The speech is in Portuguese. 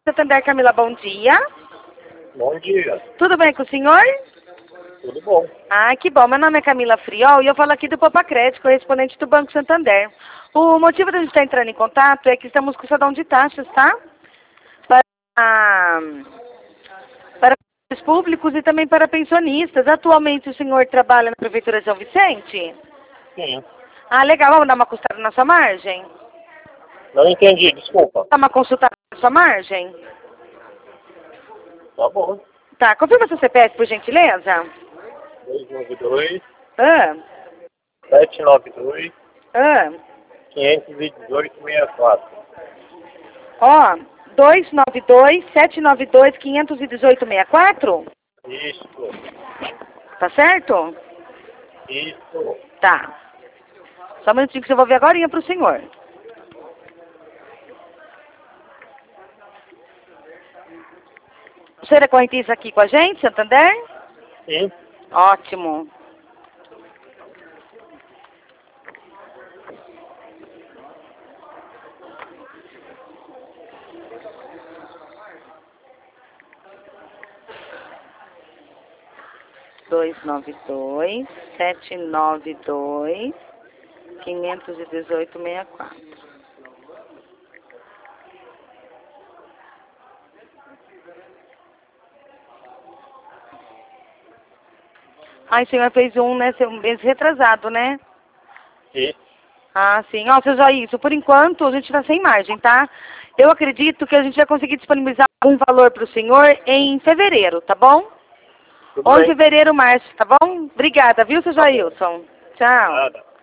Santander, Camila, bom dia. Bom dia. Tudo bem com o senhor? Tudo bom? Ah, que bom. Meu nome é Camila Friol e eu falo aqui do Popacred, correspondente do Banco Santander. O motivo da gente estar entrando em contato é que estamos com sadão de taxas, tá? Para os públicos e também para pensionistas. Atualmente o senhor trabalha na Prefeitura de São Vicente? Sim. Ah, legal. Vamos dar uma costada na sua margem? Não entendi, desculpa. Dar uma consultada na sua margem? Tá bom. Tá, confirma seu CPF, por gentileza. 292, Ah, 792, ah. 518, 64. Ó, 292-792-518-64? Isso. Tá certo? Isso. Tá. Só um minutinho que eu vou ver agora pro senhor. O senhor é correntista aqui com a gente, Santander? Sim. Ótimo. Dois nove dois 792-518-64. Ai, o senhor fez um, né? Um mês retrasado, né? Isso. Ah, sim. Ó, seu Joilson, por enquanto a gente está sem margem, tá? Eu acredito que a gente vai conseguir disponibilizar um valor para o senhor em fevereiro, tá bom? Tudo Ou em bem. fevereiro, março, tá bom? Obrigada, viu, seu Joilson? Tchau. Nada.